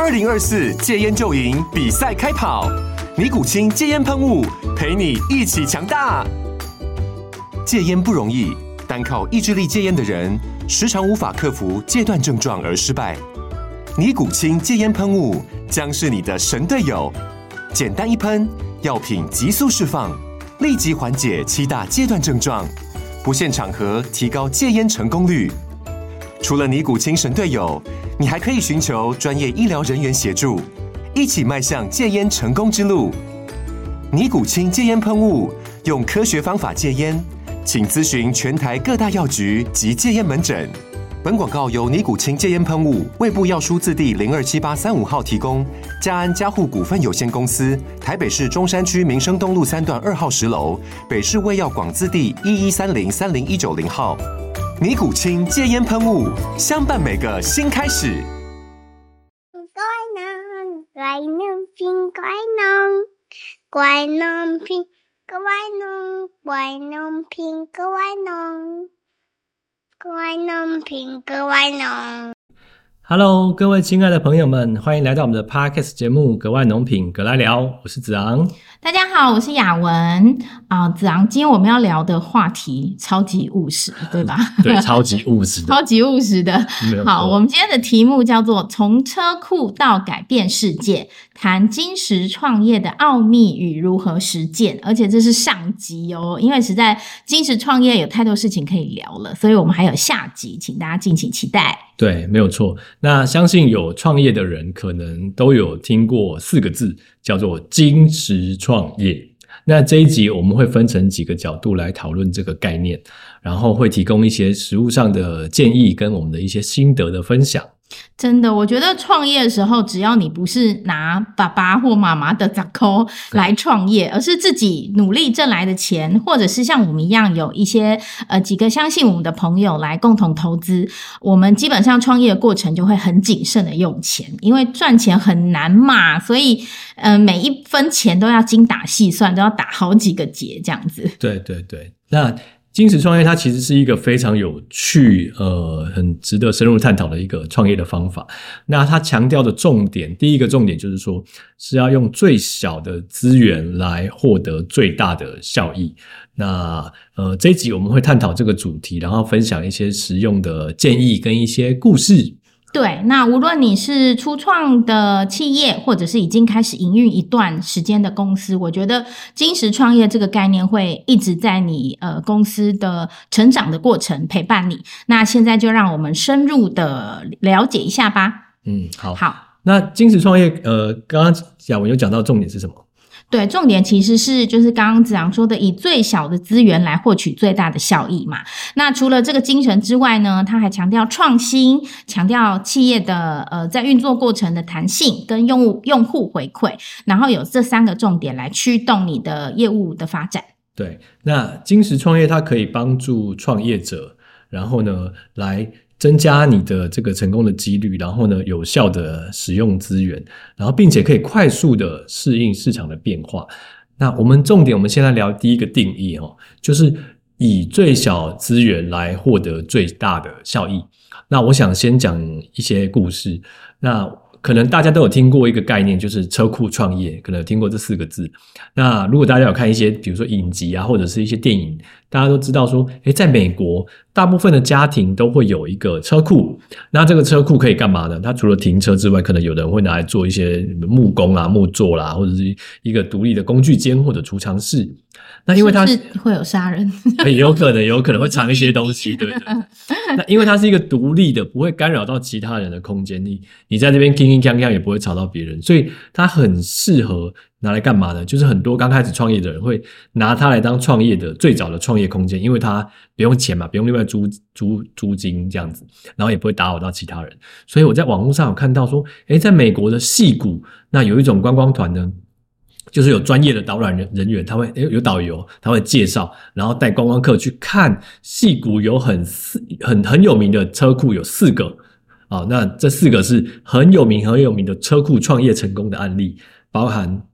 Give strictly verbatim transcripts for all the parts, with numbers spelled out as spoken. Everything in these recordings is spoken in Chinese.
二零二四戒烟就赢比赛开跑，尼古清戒烟喷雾陪你一起强大。戒烟不容易，单靠意志力戒烟的人，时常无法克服戒断症状而失败。尼古清戒烟喷雾将是你的神队友，简单一喷，药品急速释放，立即缓解七大戒断症状，不限场合提高戒烟成功率。除了尼古清神队友，你还可以寻求专业医疗人员协助，一起迈向戒烟成功之路。尼古清戒烟喷雾，用科学方法戒烟，请咨询全台各大药局及戒烟门诊。本广告由尼古清戒烟喷雾、卫部药书字第零二七八三五号提供，嘉安嘉护股份有限公司，台北市中山区民生东路三段二号十楼，北市卫药广字第一一三零三零一九零号。尼古清戒烟喷雾，相伴每个新开始。 乖农，乖农品，乖农，乖农品，乖农，乖农品，乖农，乖农品，乖农。 Hello， 各位亲爱的朋友们，欢迎来到我们的 Podcast 节目《格外农品格来聊》，我是子昂。 大家好，我是雅文啊，子昂，今天我们要聊的话题超级务实，对吧？ 对，超级务实的， 超级务实的。好，我们今天的题目叫做“从车库到改变世界”，谈金石创业的奥秘与如何实践，而且这是上集哦，因为实在金石创业有太多事情可以聊了，所以我们还有下集，请大家敬请期待。 对，没有错。那相信有创业的人可能都有听过四个字，叫做金石创业。那这一集我们会分成几个角度来讨论这个概念，然后会提供一些实务上的建议跟我们的一些心得的分享。 真的，我觉得创业的时候，只要你不是拿爸爸或妈妈的十块来创业，而是自己努力挣来的钱，或者是像我们一样有一些呃几个相信我们的朋友来共同投资，我们基本上创业的过程就会很谨慎的用钱，因为赚钱很难嘛，所以呃每一分钱都要精打细算，都要打好几个结这样子。 对对对，那金石创业它其实是一个非常有趣呃很值得深入探讨的一个创业的方法。那它强调的重点，第一个重点就是说是要用最小的资源来获得最大的效益。那呃这一集我们会探讨这个主题，然后分享一些实用的建议跟一些故事。 对，那无论你是初创的企业，或者是已经开始营运一段时间的公司，我觉得金石创业这个概念会一直在你呃公司的成长的过程陪伴你。那现在就让我们深入的了解一下吧。 嗯，好。 好， 那金石创业呃刚刚雅文有讲到重点是什么？ 对，重点其实是就是刚刚子昂说的，以最小的资源来获取最大的效益嘛。那除了这个精神之外呢，他还强调创新，强调企业的呃在运作过程的弹性跟用户用户回馈，然后有这三个重点来驱动你的业务的发展。 对，那金石创业它可以帮助创业者，然后呢来增加你的这个成功的几率，然后呢有效的使用资源，然后并且可以快速的适应市场的变化。那我们重点我们现在聊第一个定义哦，就是以最小资源来获得最大的效益。那我想先讲一些故事。那可能大家都有听过一个概念，就是车库创业，可能有听过这四个字。那如果大家有看一些比如说影集啊，或者是一些电影，大家都知道说诶在美国大部分的家庭都会有一个车库。那这个车库可以干嘛呢？它除了停车之外，可能有人会拿来做一些木工啊、木作啦，或者是一个独立的工具间或者储藏室。那因为它是不是会有杀人？ 也有可能有可能会藏一些东西，对不对？那因为它是一个独立的，不会干扰到其他人的空间，你你在这边铿铿锵锵也不会吵到别人，所以它很适合拿来干嘛呢？就是很多刚开始创业的人会拿它来当创业的最早的创业空间，因为它不用钱嘛，不用另外租租租金这样子，然后也不会打扰到其他人。所以我在网络上有看到说，诶在美国的矽谷，那有一种观光团呢，就是有专业的导览人员，他会有导游，他会介绍，然后带观光客去看矽谷有很很很有名的车库，有四个啊，那这四个是很有名很有名的车库创业成功的案例，包含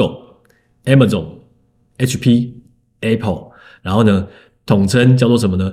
Google、Amazon、H P、Apple， 然后呢统称叫做什么呢？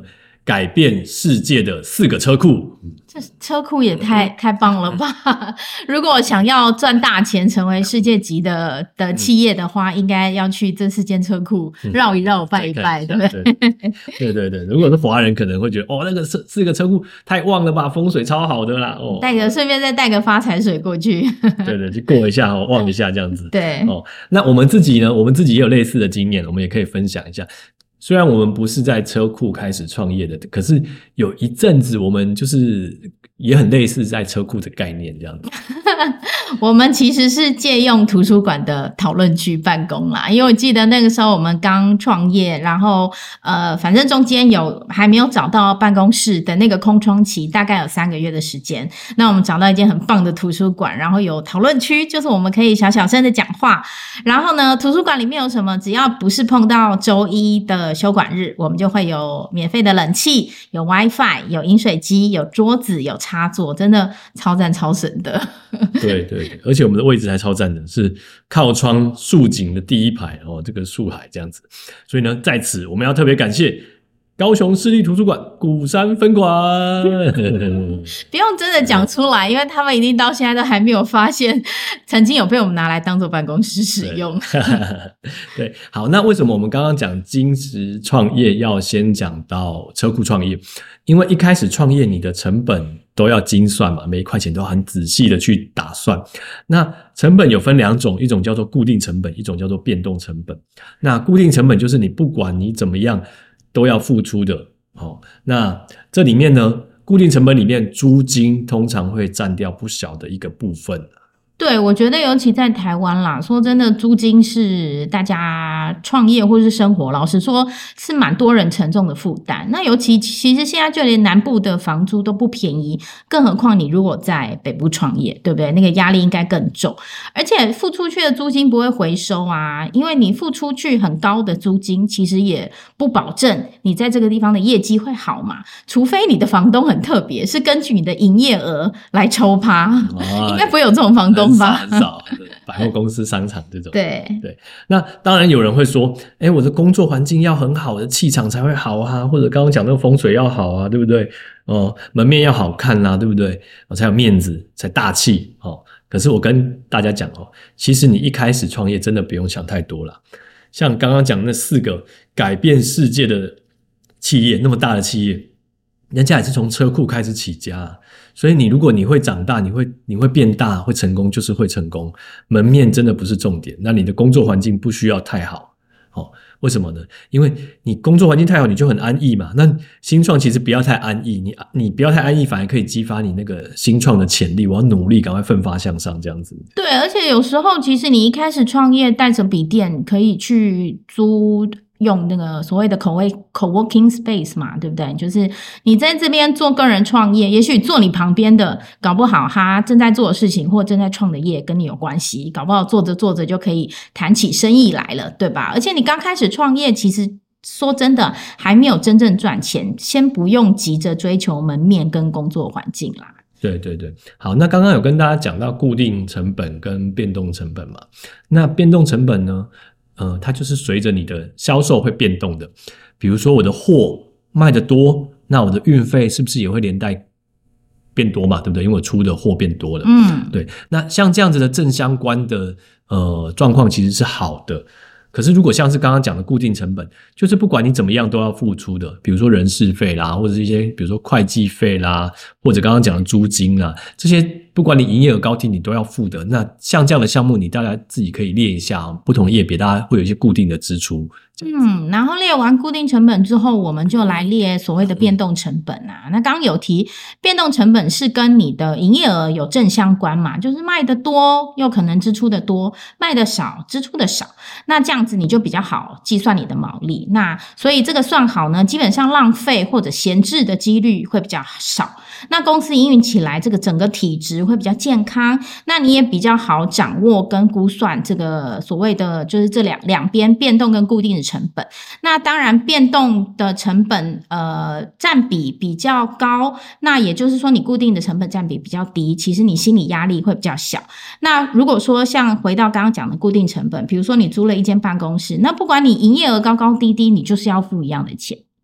改变世界的四个车库。 这车库也太太棒了吧！如果想要赚大钱，成为世界级的的企业的话，嗯、应该要去这四间车库绕一绕、拜一拜，对不对？ 对对对，如果是华人，可能会觉得哦，那个四四个车库太旺了吧，风水超好的啦，哦， 带个顺便再带个发财水过去， 对对，就过一下哦，旺一下这样子。 对哦，那我们自己呢？我们自己也有类似的经验，我们也可以分享一下。虽然我们不是在车库开始创业的，可是有一阵子我们就是也很类似在车库的概念这样子。 我们其实是借用图书馆的讨论区办公啦，因为我记得那个时候我们刚创业，然后呃，反正中间有还没有找到办公室的那个空窗期，大概有三个月的时间。那我们找到一间很棒的图书馆，然后有讨论区，就是我们可以小小声的讲话。然后呢，图书馆里面有什么？只要不是碰到周一的休馆日，我们就会有免费的冷气，有 WiFi， 有饮水机，有桌子，有插座，真的超赞超省的。 对对对，而且我们的位置还超赞的，是靠窗竖景的第一排哦，这个树海这样子。所以呢，在此我们要特别感谢高雄市立图书馆鼓山分馆。 不用真的讲出来，因为他们一定到现在都还没有发现曾经有被我们拿来当做办公室使用。 对, 对，好，那为什么我们刚刚讲精实创业要先讲到车库创业？因为一开始创业你的成本都要精算嘛，每一块钱都要很仔细的去打算。那成本有分两种，一种叫做固定成本，一种叫做变动成本。那固定成本就是你不管你怎么样都要付出的。哦，那这里面呢，固定成本里面租金通常会占掉不小的一个部分。 对，我觉得尤其在台湾啦，说真的，租金是大家创业或是生活，老实说是蛮多人沉重的负担。那尤其其实现在就连南部的房租都不便宜，更何况你如果在北部创业，对不对？那个压力应该更重，而且付出去的租金不会回收啊，因为你付出去很高的租金，其实也不保证你在这个地方的业绩会好嘛，除非你的房东很特别，是根据你的营业额来抽趴，哦、应该不会有这种房东。 很少很少，百货公司、商场这种。 对对，那当然有人会说，哎，我的工作环境要很好，我的气场才会好啊，或者刚刚讲那个风水要好啊，对不对？哦，门面要好看啊，对不对？哦，才有面子，才大气哦。可是我跟大家讲哦，其实你一开始创业真的不用想太多啦。像刚刚讲那四个改变世界的企业，那么大的企业，人家也是从车库开始起家啊。所以你如果你会长大，你会你会变大，会成功就是会成功。门面真的不是重点，那你的工作环境不需要太好。哦，为什么呢？因为你工作环境太好，你就很安逸嘛。那新创其实不要太安逸，你你不要太安逸，反而可以激发你那个新创的潜力。我要努力，赶快奋发向上，这样子。 对，而且有时候其实你一开始创业带着笔电，可以去租。用那个所谓的 co-working space 嘛，对不对？就是你在这边做个人创业，也许做你旁边的，搞不好他正在做的事情或正在创的业跟你有关系，搞不好做着做着就可以谈起生意来了，对吧？而且你刚开始创业，其实说真的还没有真正赚钱，先不用急着追求门面跟工作环境啦。 对对对，好，那刚刚有跟大家讲到固定成本跟变动成本嘛，那变动成本呢？呃，它就是随着你的销售会变动的。比如说我的货卖得多，那我的运费是不是也会连带变多嘛？对不对？因为我出的货变多了。嗯，对。那像这样子的正相关的呃状况其实是好的。可是如果像是刚刚讲的固定成本，就是不管你怎么样都要付出的，比如说人事费啦，或者是一些比如说会计费啦，或者刚刚讲的租金啦，这些不管你营业额高低你都要付的。那像这样的项目你大家自己可以列一下，不同的业别大家会有一些固定的支出。 嗯，然后列完固定成本之后，我们就来列所谓的变动成本啊。那刚刚有提变动成本是跟你的营业额有正相关嘛，就是卖的多又可能支出的多，卖的少支出的少，那这样子你就比较好计算你的毛利。那所以这个算好呢，基本上浪费或者闲置的几率会比较少，那公司营运起来这个整个体质会比较健康，那你也比较好掌握跟估算这个所谓的就是这两两边变动跟固定的成本。那当然变动的成本呃占比比较高，那也就是说你固定的成本占比比较低，其实你心理压力会比较小。那如果说像回到刚刚讲的固定成本，比如说你租了一间办公室，那不管你营业额高高低低，你就是要付一样的钱啊。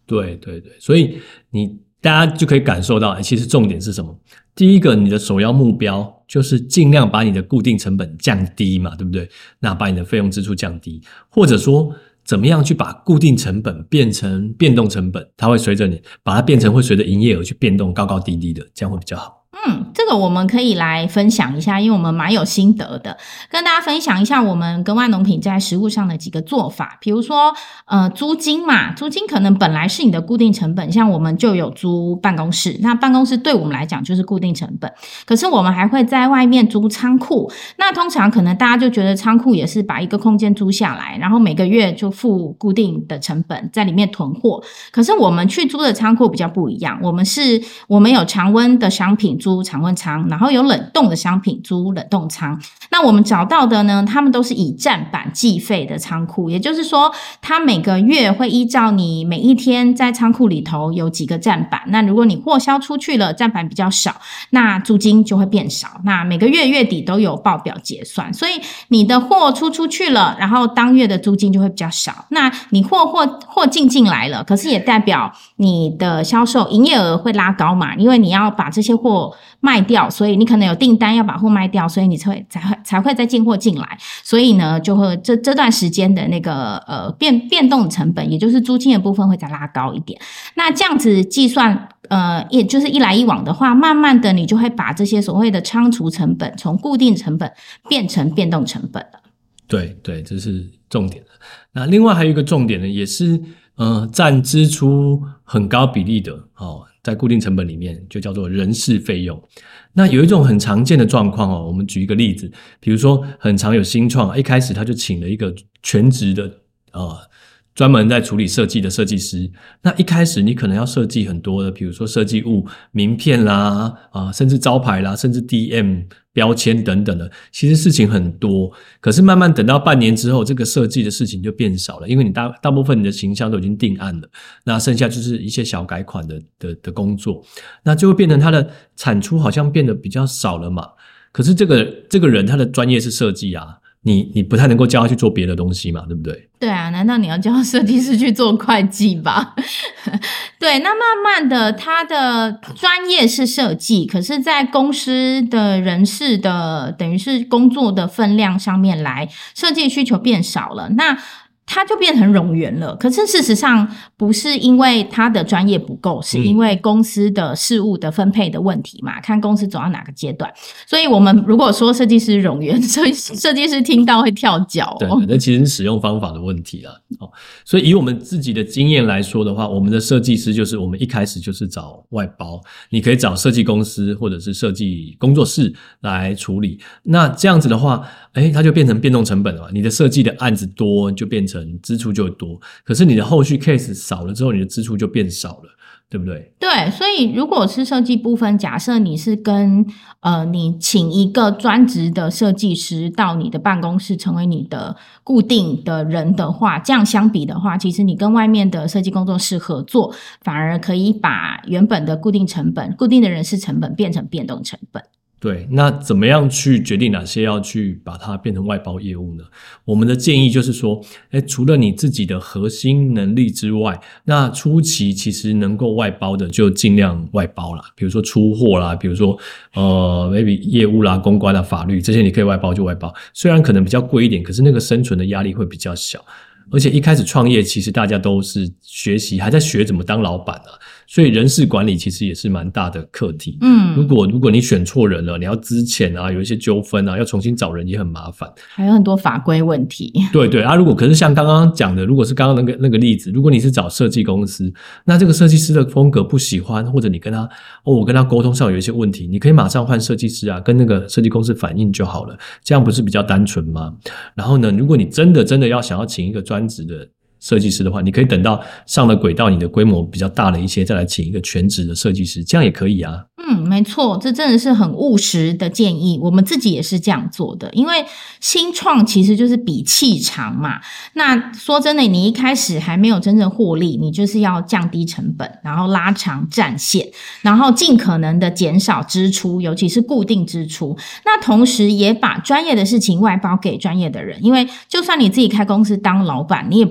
对对对，所以你大家就可以感受到，其实重点是什么？第一个，你的首要目标就是尽量把你的固定成本降低嘛，对不对？那把你的费用支出降低，或者说怎么样去把固定成本变成变动成本，它会随着你把它变成会随着营业额去变动高高低低的，这样会比较好。 嗯，这个我们可以来分享一下，因为我们蛮有心得的，跟大家分享一下我们耕万农品在实务上的几个做法。比如说呃，租金嘛，租金可能本来是你的固定成本，像我们就有租办公室，那办公室对我们来讲就是固定成本，可是我们还会在外面租仓库，那通常可能大家就觉得仓库也是把一个空间租下来，然后每个月就付固定的成本在里面囤货，可是我们去租的仓库比较不一样，我们是我们有常温的商品租常温仓，然后有冷冻的商品租冷冻仓。那我们找到的呢，他们都是以站板计费的仓库，也就是说他每个月会依照你每一天在仓库里头有几个站板，那如果你货销出去了，站板比较少，那租金就会变少，那每个月月底都有报表结算，所以你的货出出去了，然后当月的租金就会比较少，那你货货货进进来了，可是也代表你的销售营业额会拉高嘛，因为你要把这些货卖掉，所以你可能有订单要把货卖掉，所以你才会才会才会再进货进来，所以呢就会这这段时间的那个呃变变动成本，也就是租金的部分会再拉高一点。那这样子计算呃也就是一来一往的话，慢慢的你就会把这些所谓的仓储成本从固定成本变成变动成本了。 对对，这是重点。那另外还有一个重点呢，也是呃占支出很高比例的哦，在固定成本里面就叫做人事费用。那有一种很常见的状况哦，我们举一个例子，比如说很常有新创，一开始他就请了一个全职的呃专门在处理设计的设计师。那一开始你可能要设计很多的，比如说设计物、名片啦啊、呃，甚至招牌啦，甚至 D M 标签等等的，其实事情很多。可是慢慢等到半年之后，这个设计的事情就变少了，因为你大大部分你的形象都已经定案了，那剩下就是一些小改款的的的工作，那就会变成它的产出好像变得比较少了嘛。可是这个这个人他的专业是设计啊，你你不太能够叫他去做别的东西嘛，对不对？ 对啊，难道你要叫设计师去做会计吧？对，那慢慢的他的专业是设计，可是在公司的人事的等于是工作的分量上面来，设计需求变少了，那他就变成冗员了。可是事实上不是因为他的专业不够，是因为公司的事务的分配的问题嘛，看公司走到哪个阶段。所以我们如果说设计师冗员，所以设计师听到会跳脚哦。 对，那其实是使用方法的问题啦。哦，所以以我们自己的经验来说的话，我们的设计师就是我们一开始就是找外包，你可以找设计公司或者是设计工作室来处理。那这样子的话，诶，它就变成变动成本了嘛，你的设计的案子多就变成支出就多，可是你的后续 case 少了之后，你的支出就变少了，对不对？ 对，所以如果是设计部分，假设你是跟呃你请一个专职的设计师到你的办公室成为你的固定的人的话，这样相比的话，其实你跟外面的设计工作室合作，反而可以把原本的固定成本、固定的人事成本变成变动成本。 对，那怎么样去决定哪些要去把它变成外包业务呢？我们的建议就是说，诶，除了你自己的核心能力之外，那初期其实能够外包的就尽量外包啦，比如说出货啦，比如说呃 maybe 业务啦、公关啦、法律这些你可以外包就外包，虽然可能比较贵一点，可是那个生存的压力会比较小。而且一开始创业其实大家都是学习，还在学怎么当老板啊，所以人事管理其实也是蛮大的课题。嗯，如果如果你选错人了，你要资遣啊，有一些纠纷啊，要重新找人也很麻烦， 还有很多法规问题。 对对啊，如果可是像刚刚讲的，如果是刚刚那个那个例子，如果你是找设计公司，那这个设计师的风格不喜欢，或者你跟他哦，我跟他沟通上有一些问题，你可以马上换设计师啊，跟那个设计公司反映就好了，这样不是比较单纯吗？然后呢，如果你真的真的要想要请一个专职的设计师的话，你可以等到上了轨道，你的规模比较大了一些，再来请一个全职的设计师，这样也可以啊。 嗯，没错，这真的是很务实的建议，我们自己也是这样做的。因为新创其实就是比气长嘛，那说真的，你一开始还没有真正获利，你就是要降低成本，然后拉长战线，然后尽可能的减少支出，尤其是固定支出。那同时也把专业的事情外包给专业的人，因为就算你自己开公司当老板，你也不会是一个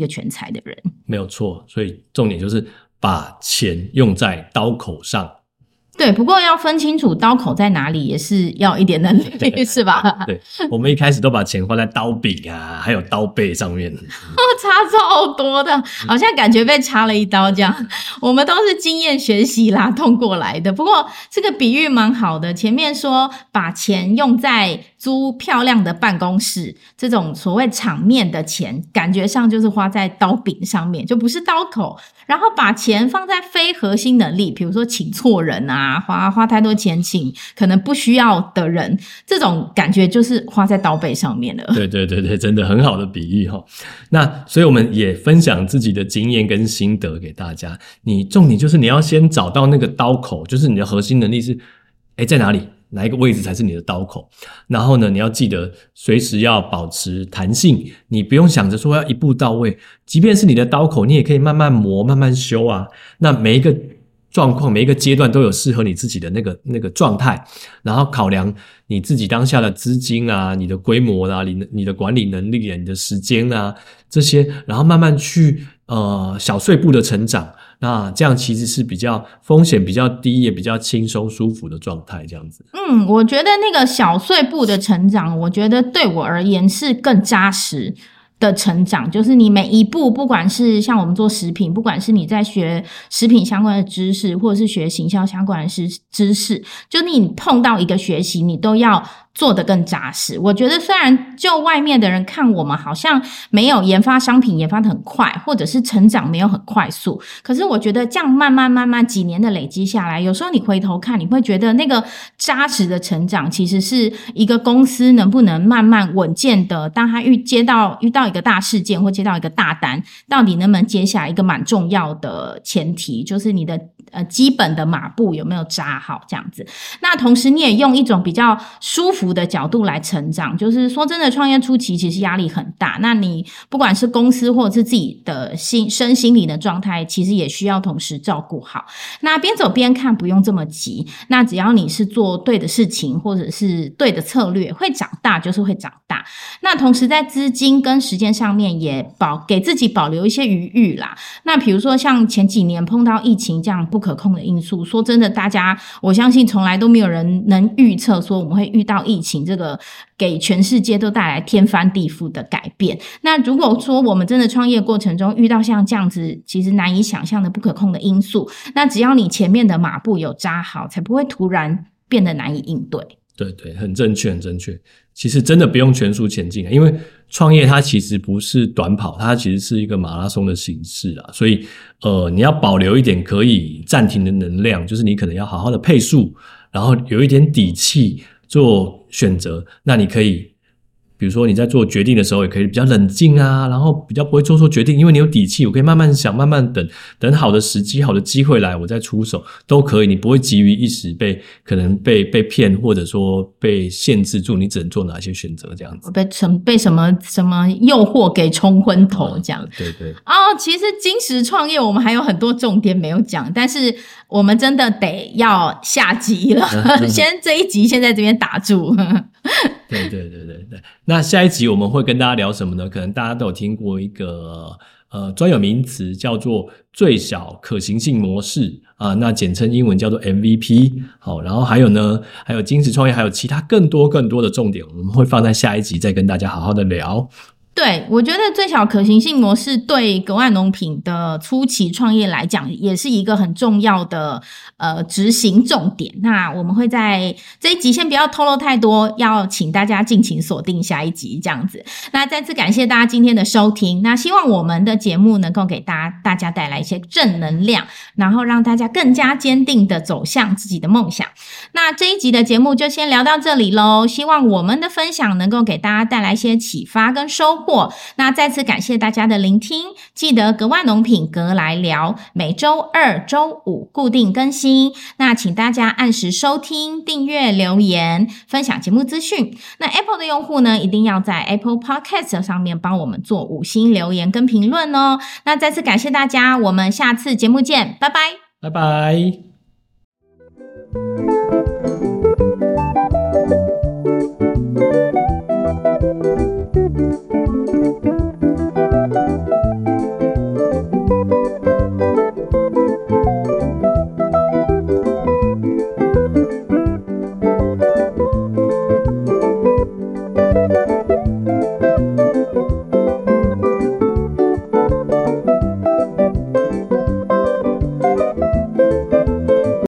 个全才的人。 没有错，所以重点就是把钱用在刀口上。 对，不过要分清楚刀口在哪里也是要一点能力是吧？ 对，我们一开始都把钱花在刀柄啊还有刀背上面差超多的，好像感觉被插了一刀这样。我们都是经验学习拉通过来的，不过这个比喻蛮好的，前面说把钱用在租漂亮的办公室，这种所谓场面的钱感觉上就是花在刀柄上面，就不是刀口。然后把钱放在非核心能力，比如说请错人啊，花花太多钱请可能不需要的人，这种感觉就是花在刀背上面了。 对对对对，真的很好的比喻齁。那所以我们也分享自己的经验跟心得给大家。你重点就是你要先找到那个刀口，就是你的核心能力是诶在哪里，哪一个位置才是你的刀口。然后呢，你要记得随时要保持弹性，你不用想着说要一步到位，即便是你的刀口你也可以慢慢磨慢慢修啊。那每一个状况每一个阶段都有适合你自己的那个那个状态，然后考量你自己当下的资金啊，你的规模啊，你你的管理能力啊，你的时间啊这些，然后慢慢去呃小碎步的成长。那这样其实是比较风险比较低也比较轻松舒服的状态这样子。 嗯，我觉得那个小碎步的成长，我觉得对我而言是更扎实的成长，就是你每一步，不管是像我们做食品，不管是你在学食品相关的知识，或者是学行销相关的知识，就你碰到一个学习，你都要做得更扎实。我觉得虽然就外面的人看我们好像没有研发商品研发得很快，或者是成长没有很快速，可是我觉得这样慢慢慢慢几年的累积下来，有时候你回头看，你会觉得那个扎实的成长其实是一个公司能不能慢慢稳健的，当他遇接到遇到一个大事件或接到一个大单，到底能不能接下来一个蛮重要的前提，就是你的呃基本的马步有没有扎好这样子。那同时你也用一种比较舒服的角度来成长，就是说真的创业初期其实压力很大，那你不管是公司或者是自己的心身心理的状态，其实也需要同时照顾好。那边走边看，不用这么急，那只要你是做对的事情或者是对的策略，会长大就是会长大。那同时在资金跟时间上面也保给自己保留一些余裕啦。那比如说像前几年碰到疫情这样不可控的因素，说真的，大家我相信从来都没有人能预测说我们会遇到疫情这个给全世界都带来天翻地覆的改变。那如果说我们真的创业过程中遇到像这样子其实难以想象的不可控的因素，那只要你前面的马步有扎好，才不会突然变得难以应对。 对对，很正确很正确。其实真的不用全速前进，因为创业它其实不是短跑，它其实是一个马拉松的形式啊。所以呃，你要保留一点可以暂停的能量，就是你可能要好好的配速，然后有一点底气做选择。那你可以比如说你在做决定的时候也可以比较冷静啊，然后比较不会做错决定，因为你有底气，我可以慢慢想慢慢等等好的时机好的机会来我再出手都可以。你不会急于一时被可能被被骗或者说被限制住，你只能做哪些选择这样子， 被什被什么什么诱惑给冲昏头这样、哦、 对对哦，其实精实创业我们还有很多重点没有讲，但是我们真的得要下集了先这一集先在这边打住对对对对对，那下一集我们会跟大家聊什么呢？可能大家都有听过一个呃专有名词叫做最小可行性模式啊，那简称英文叫做 M V P。好，然后还有呢，还有精实创业，还有其他更多更多的重点，我们会放在下一集再跟大家好好的聊。 对，我觉得最小可行性模式对格外农品的初期创业来讲也是一个很重要的呃执行重点。那我们会在这一集先不要透露太多，要请大家敬请锁定下一集这样子。那再次感谢大家今天的收听，那希望我们的节目能够给大家大家带来一些正能量，然后让大家更加坚定的走向自己的梦想。那这一集的节目就先聊到这里咯，希望我们的分享能够给大家带来一些启发跟收获。那再次感谢大家的聆听，记得格外农品格来聊每周二周五固定更新，那请大家按时收听订阅留言分享节目资讯。那 Apple 的用户呢一定要在 Apple Podcast 上面帮我们做五星留言跟评论哦。那再次感谢大家，我们下次节目见，拜拜拜拜。